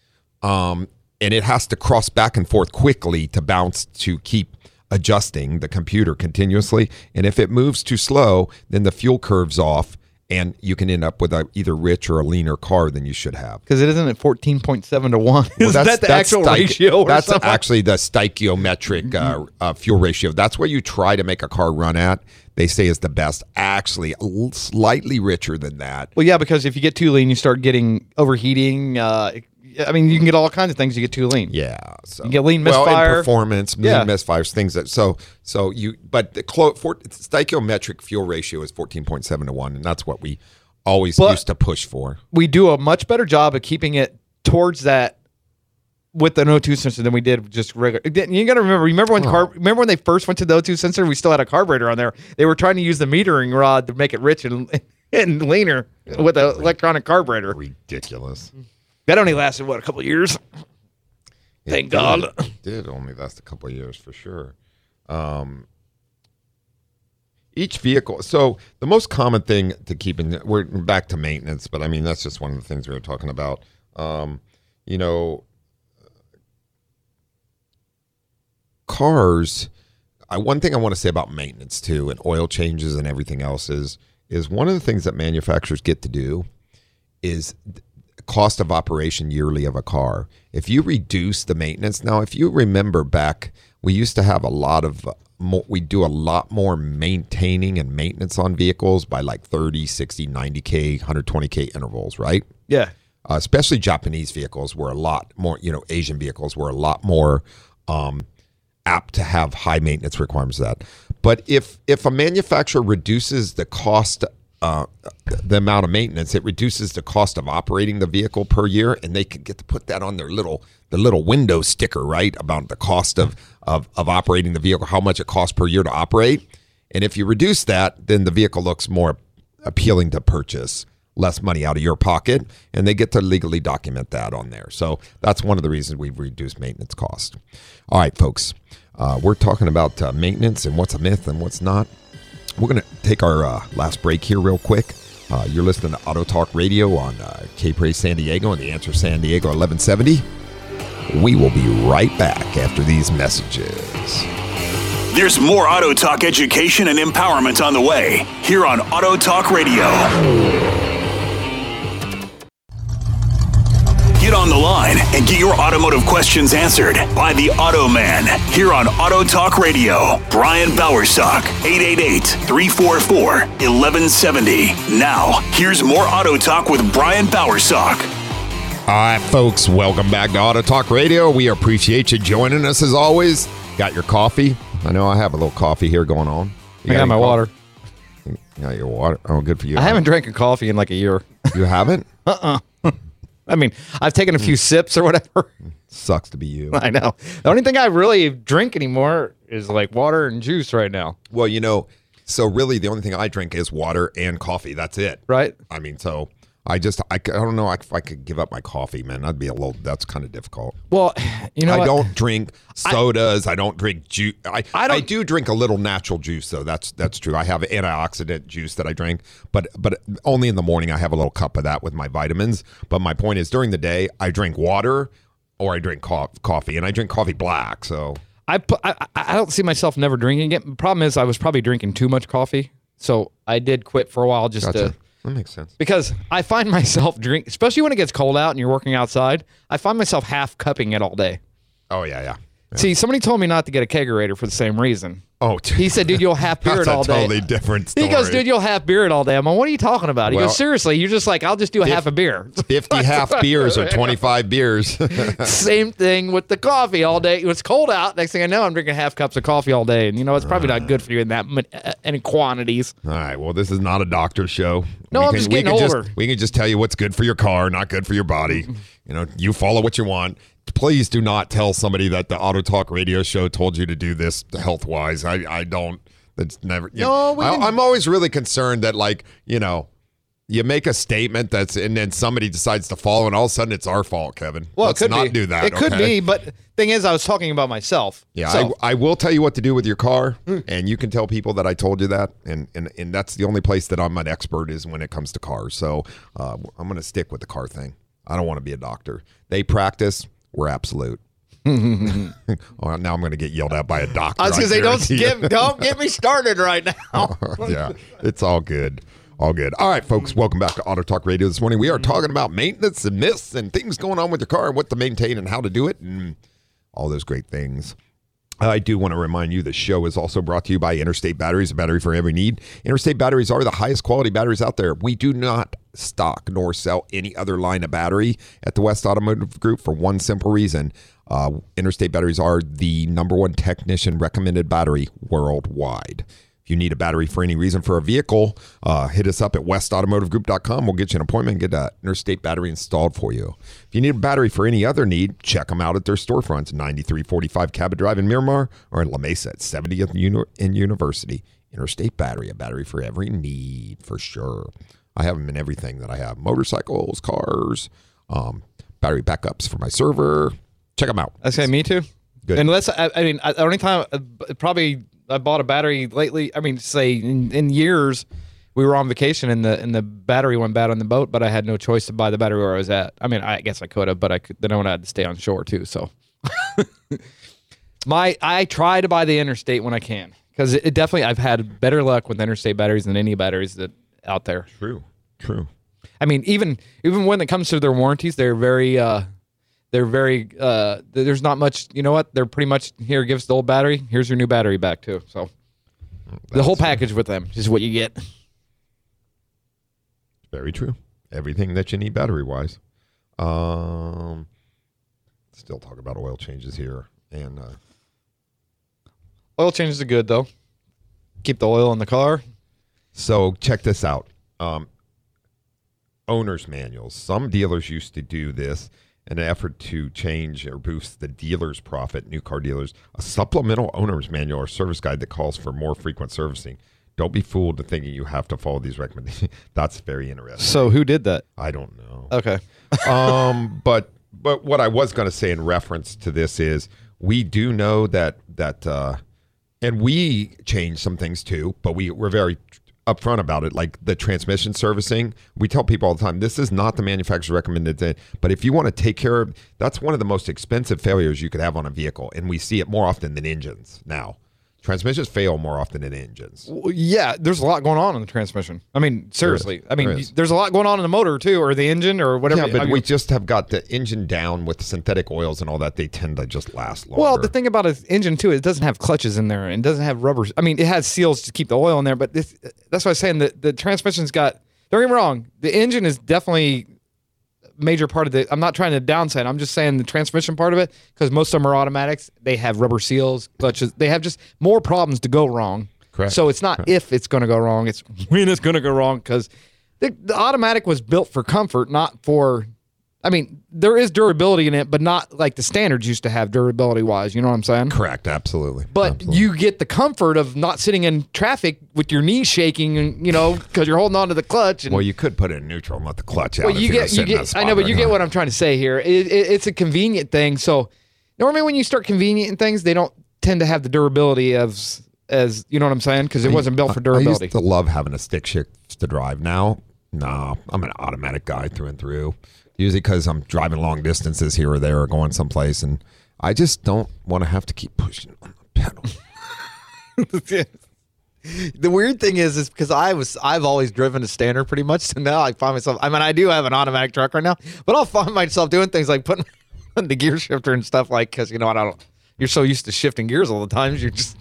um, and it has to cross back and forth quickly to bounce to keep adjusting the computer continuously. And if it moves too slow, then the fuel curves off and you can end up with a either rich or a leaner car than you should have. Because it isn't at fourteen point seven to one. Well, Is that the actual stoich- ratio? Or That's something? actually the stoichiometric uh, uh, fuel ratio. That's what you try to make a car run at. They say is the best. Actually, a little slightly richer than that. Well, yeah, because if you get too lean, you start getting overheating. Uh, I mean, you can get all kinds of things. You get too lean. Yeah, so You get lean well, and misfire. performance, lean Yeah. misfires, things that so so you. But the clo- for, stoichiometric fuel ratio is fourteen point seven to one, and that's what we always But- used to push for. We do a much better job of keeping it towards that with the O two sensor than we did with just regular. You got to remember. Remember when Oh. car, remember when they first went to the O two sensor? We still had a carburetor on there. They were trying to use the metering rod to make it rich and and leaner with an electronic carburetor. Ridiculous. That only lasted what a couple of years. Thank It God. did, it did only last a couple of years for sure. Um, each vehicle. So the most common thing to keep in, we're back to maintenance, but I mean, that's just one of the things we were talking about. Um, you know, cars, I, one thing I want to say about maintenance too, and oil changes and everything else is, is one of the things that manufacturers get to do is cost of operation yearly of a car. If you reduce the maintenance, now if you remember back, we used to have a lot of more, we do a lot more maintaining and maintenance on vehicles by like thirty, sixty, ninety K, one twenty K intervals, right? Yeah. Uh, especially Japanese vehicles were a lot more, you know, Asian vehicles were a lot more um, apt to have high maintenance requirements of that. But if if a manufacturer reduces the cost, uh, the amount of maintenance, it reduces the cost of operating the vehicle per year, and they can get to put that on their little the little window sticker, right, about the cost of of of operating the vehicle, how much it costs per year to operate. And if you reduce that, then the vehicle looks more appealing to purchase, less money out of your pocket, and they get to legally document that on there. So that's one of the reasons we've reduced maintenance cost. All right, folks, uh, we're talking about uh, maintenance and what's a myth and what's not. We're going to take our uh, last break here real quick. Uh, you're listening to Auto Talk Radio on uh, K-Praise San Diego and The Answer San Diego eleven seventy. We will be right back after these messages. There's more Auto Talk education and empowerment on the way here on Auto Talk Radio. Get on the line and get your automotive questions answered by the Auto Man here on Auto Talk Radio. Brian Bowersock, eight eight eight, three four four, one one seven zero. Now, here's more Auto Talk with Brian Bowersock. All right, folks, welcome back to Auto Talk Radio. We appreciate you joining us as always. Got your coffee? I know I have a little coffee here going on. You I got, got my coffee? water. You got your water? Oh, good for you. I haven't drank a coffee in like a year. You haven't? uh-uh. I mean, I've taken a few sips or whatever. Sucks to be you. I know. The only thing I really drink anymore is like water and juice right now. Well, you know, so really the only thing I drink is water and coffee. That's it. Right. I mean, so I just, I, I don't know if I could give up my coffee, man. That'd be a little, that's kind of difficult. Well, you know I what? don't drink sodas. I, I don't drink juice. I, I, don't, I do drink a little natural juice, though. That's that's true. I have antioxidant juice that I drink, but but only in the morning. I have a little cup of that with my vitamins. But my point is, during the day, I drink water or I drink co- coffee, and I drink coffee black. So I, pu- I I don't see myself never drinking it. The problem is I was probably drinking too much coffee, so I did quit for a while just gotcha. to. That makes sense. Because I find myself drink, especially when it gets cold out and you're working outside, I find myself half cupping it all day. Oh, yeah, yeah. yeah. See, somebody told me not to get a kegerator for the same reason. Oh, dude. He said, dude, you'll half beer it all That's day. a totally different story. He goes, dude, you'll half beer it all day. I'm like, what are you talking about? He Well, goes, seriously, you're just like, I'll just do a if- half a beer. fifty half beers or twenty-five beers. Same thing with the coffee all day. It's cold out. Next thing I know, I'm drinking half cups of coffee all day. And, you know, it's probably not good for you in that uh, any quantities. All right. Well, this is not a doctor's show. No, we I'm can, just we getting can older. Just, we can just tell you what's good for your car, not good for your body. You know, you follow what you want. Please do not tell somebody that the Auto Talk Radio show told you to do this health-wise. I, I don't. That's never. You No, know, we I, can- I'm always really concerned that, like, you know, you make a statement that's, and then somebody decides to follow, and all of a sudden it's our fault, Kevin. Well, Let's it could not be. do that. It could okay? be, but thing is, I was talking about myself. Yeah, So, I, I will tell you what to do with your car, and you can tell people that I told you that, and and, and that's the only place that I'm an expert is when it comes to cars. So uh, I'm going to stick with the car thing. I don't want to be a doctor. They practice. We're absolute. Oh, now I'm going to get yelled at by a doctor. I was going to say, don't guarantee you. skip, don't get me started right now. Yeah, it's all good. All good. All right, folks, welcome back to Auto Talk Radio this morning. We are talking about maintenance and myths and things going on with your car and what to maintain and how to do it and all those great things. I do want to remind you the show is also brought to you by Interstate Batteries, a battery for every need. Interstate Batteries are the highest quality batteries out there. We do not stock nor sell any other line of battery at the West Automotive Group for one simple reason. Uh, Interstate Batteries are the number one technician recommended battery worldwide. If you need a battery for any reason for a vehicle, uh, hit us up at west automotive group dot com. We'll get you an appointment and get an Interstate battery installed for you. If you need a battery for any other need, check them out at their storefronts, ninety-three forty-five Cabot Drive in Miramar or in La Mesa at seventieth in University. Interstate Battery, a battery for every need, for sure. I have them in everything that I have. Motorcycles, cars, um, battery backups for my server. Check them out. Okay, me too. Good. Unless, I, I mean, I, the only time, uh, probably I bought a battery lately, I mean, say in, in years, we were on vacation and the and the battery went bad on the boat, but I had no choice to buy the battery where I was at. I mean, I guess I could have, but I could, then I would have had to stay on shore too. So, my I try to buy the Interstate when I can because it, it definitely I've had better luck with Interstate batteries than any batteries that out there. True. True. I mean, even even when it comes to their warranties, they're very uh, They're very. Uh, there's not much. You know what? They're pretty much here. Give us the old battery. Here's your new battery back too. So That's the whole package with them is what you get. Very true. Everything that you need battery wise. Um, still talk about oil changes here, and uh, Oil changes are good though. Keep the oil in the car. so check this out. Um, owner's manuals. Some dealers used to do this in an effort to change or boost the dealer's profit. New car dealers, a supplemental owner's manual or service guide that calls for more frequent servicing. Don't be fooled to thinking you have to follow these recommendations. That's very interesting. So who did that? I don't know. Okay. um, but but what I was going to say in reference to this is we do know that that uh, and we changed some things too, but we we're very upfront about it. Like the transmission servicing, we tell people all the time, this is not the manufacturer's recommended thing, but if you want to take care of, that's one of the most expensive failures you could have on a vehicle, and we see it more often than engines now. Transmissions fail more often than engines. Well, yeah, there's a lot going on in the transmission. I mean, seriously. I mean, There is. there's a lot going on in the motor too, or the engine, or whatever. Yeah, but how you- we just have got the engine down with synthetic oils and all that. They tend to just last longer. Well, the thing about an engine too, it doesn't have clutches in there and it doesn't have rubbers. I mean, it has seals to keep the oil in there, but this, that's why I was saying that the transmission's got. Don't get me wrong, the engine is definitely a major part of the. I'm not trying to downside. I'm just saying the transmission part of it, because most of them are automatics. They have rubber seals, clutches. They have just more problems to go wrong. Correct. So it's not if it's going to go wrong; it's when it's going to go wrong. Because the, the automatic was built for comfort, not for. I mean, there is durability in it, but not like the standards used to have durability wise. You know what I'm saying? Correct, absolutely. But Absolutely. you get the comfort of not sitting in traffic with your knees shaking, and you know, because you're holding on to the clutch. And, Well, you could put it in neutral and let the clutch out. well, if you you're get, gonna you sit in that get. I spot know, but right you get now. what I'm trying to say here. It, it, it's a convenient thing. So, normally when you start convenient in things, they don't tend to have the durability of as you know what I'm saying, because it wasn't built for I durability. used to love having a stick shift to drive. Now, no, I'm an automatic guy through and through. Usually because I'm driving long distances here or there or going someplace, and I just don't want to have to keep pushing on the pedal. The weird thing is, is because I was, I've always driven a standard pretty much. So now I find myself, I mean, I do have an automatic truck right now, but I'll find myself doing things like putting the gear shifter and stuff like, because, you know, I don't, you're so used to shifting gears all the time. You're just,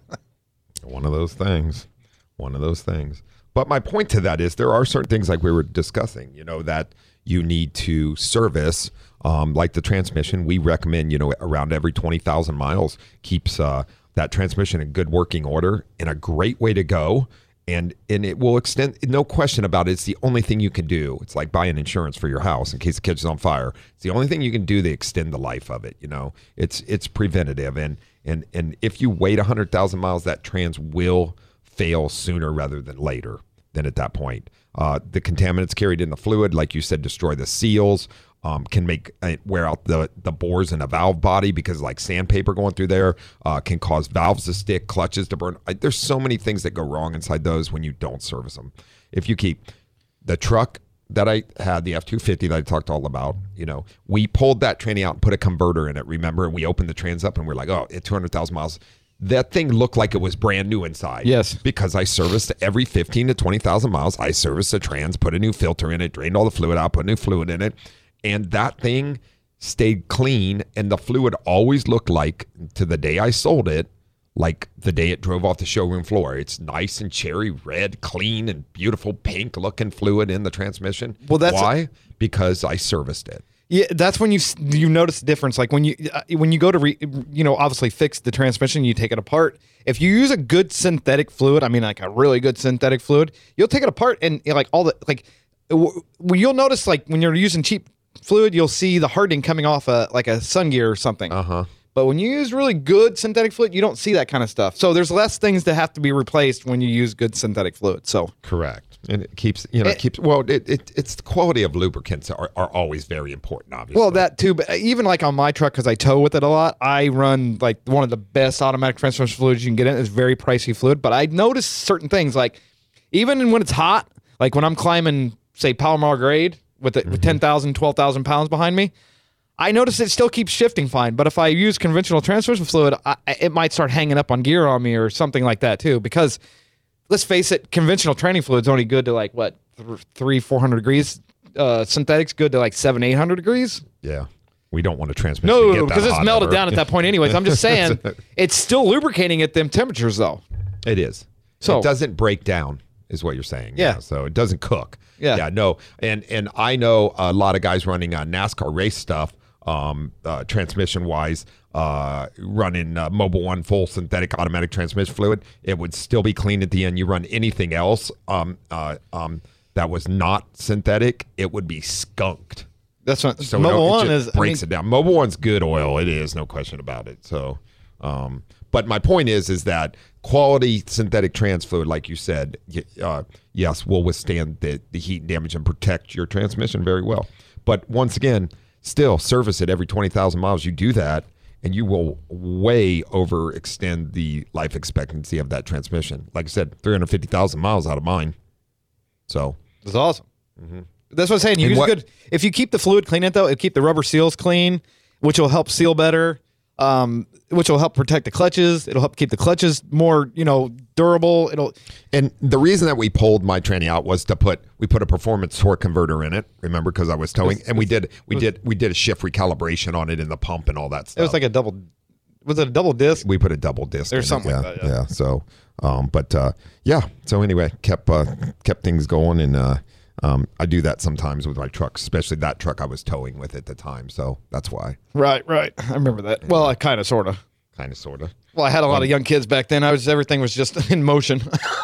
One of those things. One of those things. But my point to that is there are certain things like we were discussing, you know, that you need to service, um, like the transmission. We recommend, you know, around every twenty thousand miles keeps uh, that transmission in good working order and a great way to go. And and it will extend, no question about it. It's the only thing you can do. It's like buying insurance for your house in case it catches on fire. It's the only thing you can do to extend the life of it. You know, it's it's preventative. And and and if you wait one hundred thousand miles, that trans will fail sooner rather than later than at that point. Uh, the contaminants carried in the fluid, like you said, destroy the seals, um, can make uh, wear out the, the bores in a valve body because like sandpaper going through there uh, can cause valves to stick, clutches to burn. I, there's so many things that go wrong inside those when you don't service them. If you keep the truck that I had, the F two fifty that I talked all about, you know, we pulled that tranny out and put a converter in it, remember? And we opened the trans up and we're like, oh, at two hundred thousand miles. That thing looked like it was brand new inside. Yes. Because I serviced every fifteen to twenty thousand miles. I serviced the trans, put a new filter in it, drained all the fluid out, put new fluid in it. And that thing stayed clean. And the fluid always looked like, to the day I sold it, like the day it drove off the showroom floor. It's nice and cherry red, clean and beautiful pink looking fluid in the transmission. Well, that's- why? Because I serviced it. Yeah, that's when you s- you notice the difference. Like when you uh, when you go to re, you know obviously fix the transmission, you take it apart. If you use a good synthetic fluid, I mean like a really good synthetic fluid, you'll take it apart and you know, like all the like w- w- you'll notice like when you're using cheap fluid, you'll see the hardening coming off a like a sun gear or something. Uh huh. But when you use really good synthetic fluid, you don't see that kind of stuff. So there's less things that have to be replaced when you use good synthetic fluid. So Correct. And it keeps, you know, it, It- keeps, well, it, it, it's the quality of lubricants are, are always very important, obviously. well, that too. But even like on my truck, because I tow with it a lot, I run like one of the best automatic transmission fluids you can get in. It's very pricey fluid, but I notice certain things like even when it's hot, like when I'm climbing, say Palomar grade with it with ten thousand, twelve thousand pounds behind me, I notice it still keeps shifting fine. But if I use conventional transmission fluid, I, it might start hanging up on gear on me or something like that too. Because let's face it, conventional training fluid's only good to like what th- three, four hundred degrees. Uh, synthetics good to like seven, eight hundred degrees. yeah. We don't want a transmission. No, to get because that it's hot melted ever. down at that point anyways. I'm just saying it's still lubricating at them temperatures though. It is. So- it doesn't break down, is what you're saying. Yeah. So it doesn't cook. Yeah. Yeah. No. And and I know a lot of guys running uh, NASCAR race stuff, um, uh, transmission wise, uh, running uh, Mobil One full synthetic automatic transmission fluid. It would still be clean at the end. You run anything else um, uh, um, that was not synthetic, it would be skunked. That's what So Mobil no, it One just is. I breaks mean, it down. Mobil One's good oil. It is, no question about it. So, um, but my point is, is that quality synthetic trans fluid, like you said, y- uh, yes, will withstand the, the heat and damage and protect your transmission very well. But once again, still service it every twenty thousand miles. You do that, and you will way overextend the life expectancy of that transmission. Like I said, three hundred fifty thousand miles out of mine. So, It's awesome. That's what I'm saying. You And use what- good. If you keep the fluid clean, it though, it'll keep the rubber seals clean, which will help seal better. Um, which will help protect the clutches. It'll help keep the clutches more, you know, durable. It'll. and the reason that we pulled my tranny out was to put we put a performance torque converter in it. Remember, because I was towing, and we did we did we did a shift recalibration on it in the pump and all that stuff. It was like a double. Was it a double disc? we put a double disc. There's in it. something yeah, like that, yeah. yeah. So, um, but uh, yeah. So anyway, kept uh, kept things going, and uh, um, I do that sometimes with my trucks, especially that truck I was towing with at the time. So that's why, Right, right. I remember that. Well, I kind of, sort of. kind of, sort of. Well, I had a lot of young kids back then. I was everything was just in motion.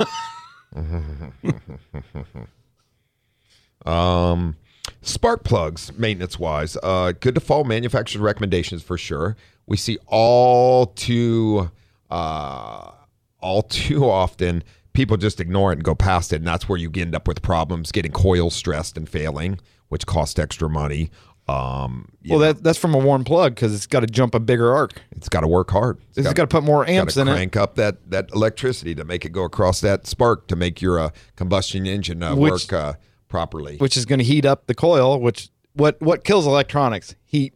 Um, spark plugs, maintenance wise, uh, good to follow manufacturer's recommendations for sure. We see all too, uh, all too often people just ignore it and go past it, and that's where you end up with problems, getting coils stressed and failing, which cost extra money. Um, you well, know, that that's from a worn plug because it's got to jump a bigger arc. it's got to work hard. It's got to put more amps Got in to it. crank up that that electricity to make it go across that spark to make your uh, combustion engine uh, Which- work uh, properly. which is going to heat up the coil. Which what what kills electronics? Heat.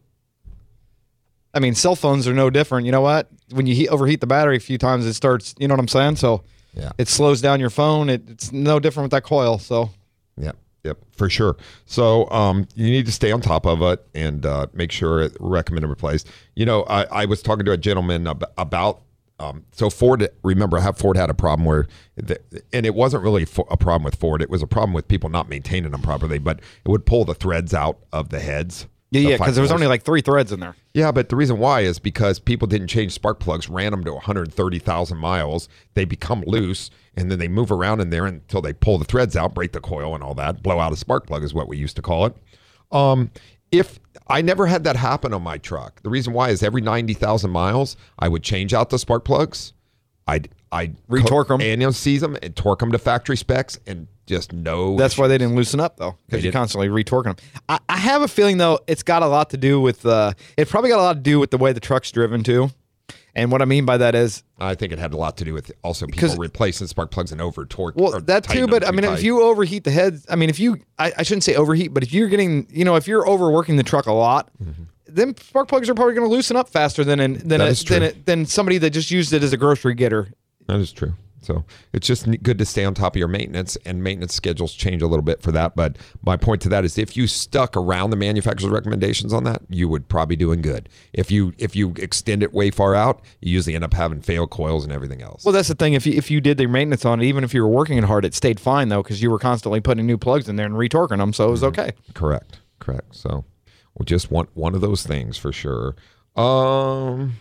I mean, cell phones are no different. You know what? When you heat, overheat the battery a few times, it starts. You know what I'm saying? So Yeah. it slows down your phone. It, it's no different with that coil. So Yep, yep, for sure. So um, you need to stay on top of it and uh, make sure it recommend and replace. You know, I, I was talking to a gentleman ab- about um, so Ford. Remember, how Ford had a problem where, the, and it wasn't really fo- a problem with Ford. It was a problem with people not maintaining them properly. But it would pull the threads out of the heads. yeah, the yeah, because there was five only like three threads in there. Yeah, but the reason why is because people didn't change spark plugs, ran them to one hundred thirty thousand miles. They become loose, and then they move around in there until they pull the threads out, break the coil and all that. Blow out a spark plug is what we used to call it. Um, if I never had that happen on my truck, the reason why is every ninety thousand miles, I would change out the spark plugs. I'd, I'd Retorque 'em. and seize them and torque them to factory specs and just no. That's why they didn't loosen up though, They because you're didn't. constantly retorquing them. I, I have a feeling though, it's got a lot to do with. Uh, it probably got a lot to do with the way the truck's driven too. And what I mean by that is, I think it had a lot to do with also people 'Cause- replacing spark plugs and over torque. well, or that tighten too. them But I mean, tight. if you overheat the heads, I mean, if you, I, I shouldn't say overheat, but if you're getting, you know, if you're overworking the truck a lot, then spark plugs are probably going to loosen up faster than an, than That a, is true. than, a, than somebody that just used it as a grocery getter. That is true. So it's just ne- good to stay on top of your maintenance, and maintenance schedules change a little bit for that. But my point to that is, if you stuck around the manufacturer's recommendations on that, you would probably doing good. If you if you extend it way far out, you usually end up having failed coils and everything else. Well, that's the thing. If you if you did the maintenance on it, even if you were working it hard, it stayed fine though, because you were constantly putting new plugs in there and retorquing them, so it was okay. Correct. Correct. So we just want one of those things for sure. Um,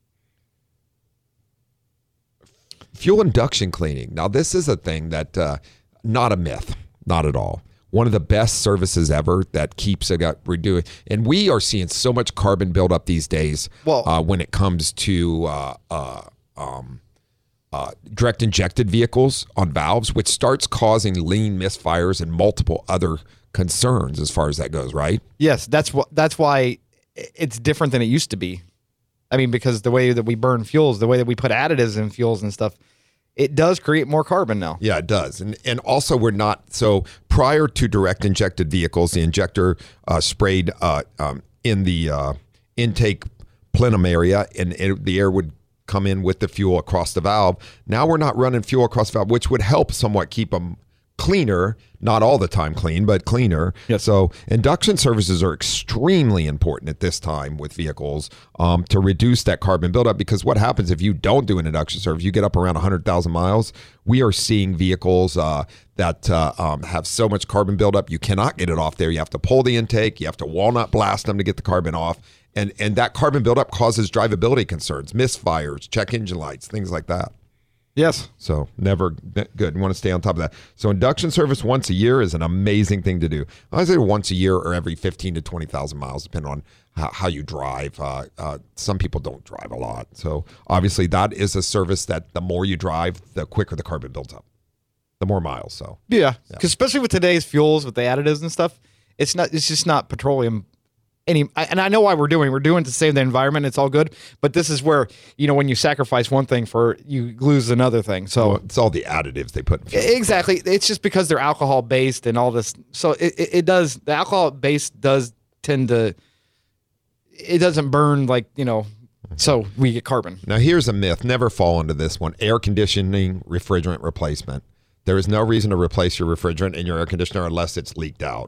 fuel induction cleaning. Now, this is a thing that, uh, not a myth, not at all. One of the best services ever that keeps it up redoing. And we are seeing so much carbon buildup these days Well- uh, when it comes to uh, uh, um, uh, direct injected vehicles on valves, which starts causing lean misfires and multiple other concerns as far as that goes, right? Yes, that's what. That's why it's different than it used to be. I mean, because the way that we burn fuels, the way that we put additives in fuels and stuff, it does create more carbon now. Yeah, it does. And and also we're not, so prior to direct injected vehicles, the injector uh, sprayed uh, um, in the uh, intake plenum area, and it, the air would come in with the fuel across the valve. Now we're not running fuel across the valve, which would help somewhat keep them cleaner, not all the time clean, but cleaner. Yes. So induction services are extremely important at this time with vehicles um, to reduce that carbon buildup, because what happens if you don't do an induction service, you get up around one hundred thousand miles. We are seeing vehicles uh, that uh, um, have so much carbon buildup, you cannot get it off there. You have to pull the intake. You have to walnut blast them to get the carbon off. And, and that carbon buildup causes drivability concerns, misfires, check engine lights, things like that. Yes. So never good. You want to stay on top of that. So induction service once a year is an amazing thing to do. I say once a year or every fifteen to twenty thousand miles, depending on how, how you drive. Uh, uh, some people don't drive a lot. So obviously that is a service that the more you drive, the quicker the carbon builds up, the more miles. So Yeah. Because especially with today's fuels, with the additives and stuff, it's not. It's just not petroleum. Any, and I know why we're doing. We're doing to save the environment. It's all good. But this is where, you know, when you sacrifice one thing for, you lose another thing. So well, it's all the additives they put in fuel. Exactly. It's just because they're alcohol based and all this. So it, it, it does, the alcohol based does tend to, it doesn't burn like, you know, so we get carbon. Now here's a myth. Never fall into this one. Air conditioning refrigerant replacement. There is no reason to replace your refrigerant in your air conditioner unless it's leaked out.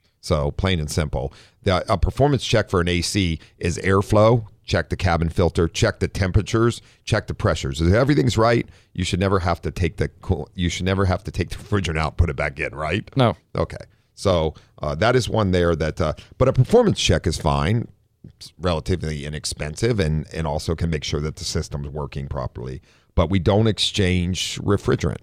So plain and simple. The, a performance check for an A C is airflow, check the cabin filter, check the temperatures, check the pressures. If everything's right, you should never have to take the cool, you should never have to take the refrigerant out, put it back in, right? No. Okay. So uh, that is one there that, uh, but a performance check is fine. It's relatively inexpensive and, and also can make sure that the system's working properly. But we don't exchange refrigerant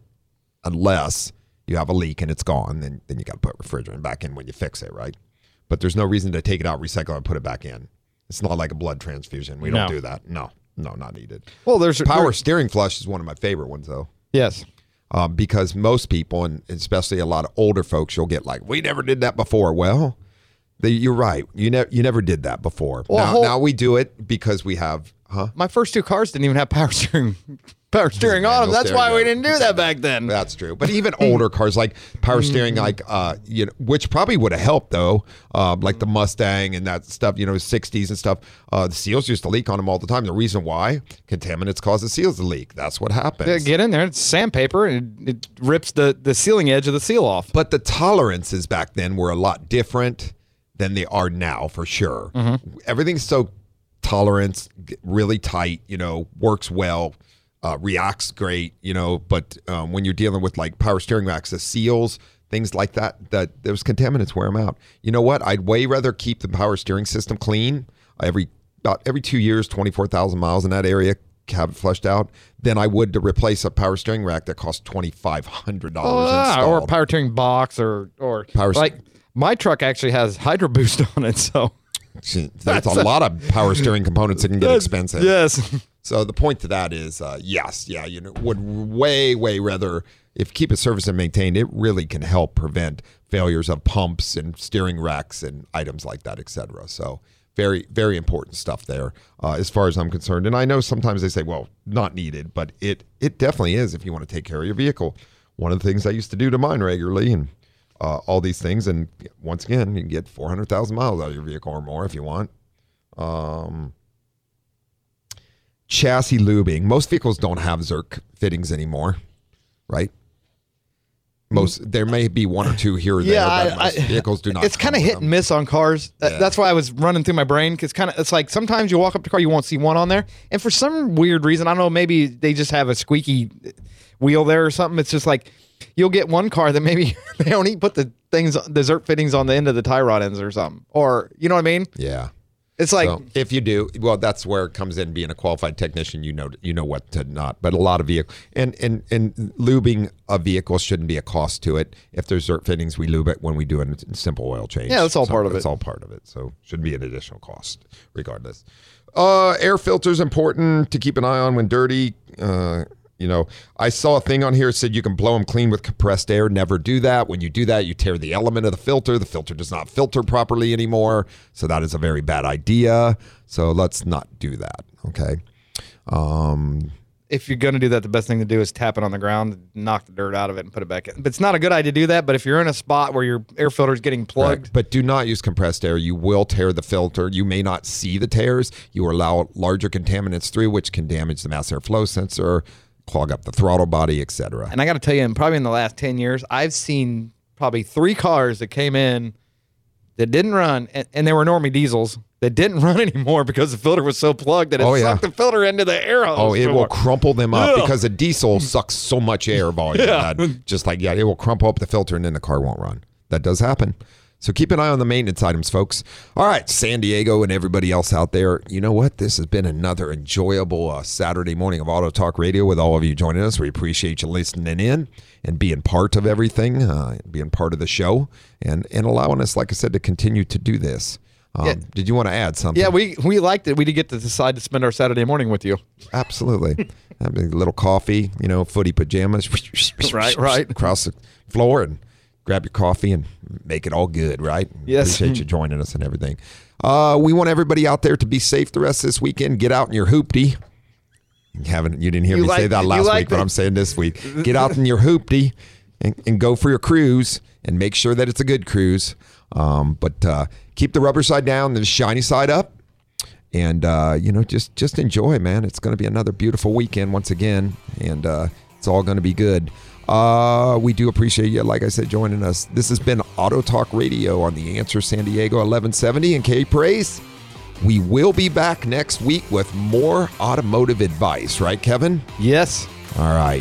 unless you have a leak and it's gone, then then you got to put refrigerant back in when you fix it, right? But there's no reason to take it out, recycle it, and put it back in. It's not like a blood transfusion. We don't No. do that. No, no, not needed. Well, there's Power there- steering flush is one of my favorite ones, though, Yes. um, because most people, and especially a lot of older folks, you'll get like, we never did that before. Well, the, you're right. You, ne- you never did that before. Well, now, whole- now we do it because we have, huh? My first two cars didn't even have power steering, power steering on them. Manual That's steering, why we yeah. didn't do that back then. That's true. But even older cars like power steering, like uh, you know, which probably would have helped though, uh, like the Mustang and that stuff, you know, sixties and stuff. Uh, the seals used to leak on them all the time. The reason why? Contaminants cause the seals to leak. That's what happens. Yeah, get in there. It's sandpaper and it, it rips the, the sealing edge of the seal off. But the tolerances back then were a lot different than they are now, for sure. Everything's so tolerance, really tight, you know, works well. Uh, reacts great, you know, but um, when you're dealing with like power steering racks, the seals, things like that, that those contaminants wear them out. You know what? I'd way rather keep the power steering system clean every about every two years, twenty-four thousand miles in that area, have it flushed out, than I would to replace a power steering rack that costs twenty-five hundred dollars Ah, installed. or a power steering box or, or Power like my truck actually has Hydro Boost on it. So See, There's a lot of power steering components that can get expensive. Yes. So the point to that is, uh, yes, yeah, you know, would way, way rather, if keep it serviced and maintained, it really can help prevent failures of pumps and steering racks and items like that, et cetera. So very, very important stuff there uh, as far as I'm concerned. And I know sometimes they say, well, not needed, but it it definitely is if you want to take care of your vehicle. One of the things I used to do to mine regularly and uh, all these things. And once again, you can get four hundred thousand miles out of your vehicle or more if you want. Um, chassis lubing. Most vehicles don't have Zerk fittings anymore, right? Most there may be one or two here or there, Yeah, but I- most I- vehicles do not. It's kind of come with hit and them. miss on cars. Uh, Yeah. That's why I was running through my brain. Cause kind of, it's like sometimes you walk up to a car, you won't see one on there, and for some weird reason, I don't know, maybe they just have a squeaky wheel there or something. It's just like you'll get one car that maybe they only put the things, the Zerk fittings on the end of the tie rod ends or something, or you know what I mean? Yeah. It's like So if you do, well, that's where it comes in. Being a qualified technician, you know, you know what to not. But a lot of vehicle and and and lubing a vehicle shouldn't be a cost to it. If there's Zerk fittings, we lube it when we do a simple oil change. Yeah, that's all So part of It's it. all part of it. So shouldn't be an additional cost, regardless. Uh, air filters important to keep an eye on when dirty. Uh, You know, I saw a thing on here that said you can blow them clean with compressed air. Never do that. When you do that, you tear the element of the filter. The filter does not filter properly anymore. So that is a very bad idea. So let's not do that. Okay. Um, if you're gonna do that, the best thing to do is tap it on the ground, knock the dirt out of it, and put it back in. But it's not a good idea to do that. But if you're in a spot where your air filter is getting plugged, Correct. But do not use compressed air. You will tear the filter. You may not see the tears. You allow larger contaminants through, which can damage the mass airflow sensor. clog up the throttle body, et cetera. And I got to tell you, in probably in the last ten years, I've seen probably three cars that came in that didn't run, and, and they were normally diesels, that didn't run anymore because the filter was so plugged that it Oh, sucked yeah. the filter into the air hose. Oh, it will crumple them up Yeah. because a diesel sucks so much air volume. Yeah. That just like, yeah, it will crumple up the filter and then the car won't run. That does happen. So keep an eye on the maintenance items, folks. All right, San Diego and everybody else out there, you know what? This has been another enjoyable uh, Saturday morning of Auto Talk Radio with all of you joining us. We appreciate you listening in and being part of everything, uh, being part of the show, and, and allowing us, like I said, to continue to do this. Um, Yeah. Did you want to add something? Yeah, we we liked it. We did get to decide to spend our Saturday morning with you. Absolutely. Having a little coffee, you know, footy pajamas. Right, right. Across the floor and grab your coffee and make it all good, right? Yes. Appreciate you joining us and everything. Uh, we want everybody out there to be safe the rest of this weekend. Get out in your hoopty. You haven't you didn't hear You me like- say that you last like week, but the- I'm saying this week. Get out in your hoopty and, and go for your cruise and make sure that it's a good cruise. Um, but uh, keep the rubber side down, the shiny side up. And, uh, you know, just just enjoy, man. It's going to be another beautiful weekend once again, and uh, it's all going to be good. Uh, we do appreciate you, like I said, joining us. This has been Auto Talk Radio on The Answer San Diego eleven seventy and K-Praise. We will be back next week with more automotive advice, right, Kevin? Yes. All right.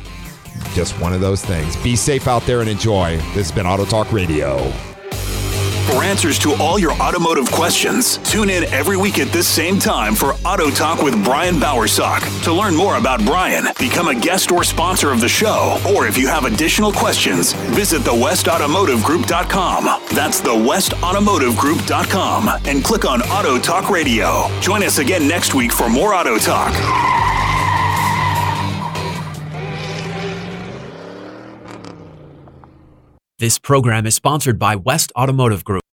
Just one of those things. Be safe out there and enjoy. This has been Auto Talk Radio. For answers to all your automotive questions, tune in every week at this same time for Auto Talk with Brian Bowersock. To learn more about Brian, become a guest or sponsor of the show, or if you have additional questions, visit the west automotive group dot com. That's the west automotive group dot com and click on Auto Talk Radio. Join us again next week for more Auto Talk. This program is sponsored by West Automotive Group.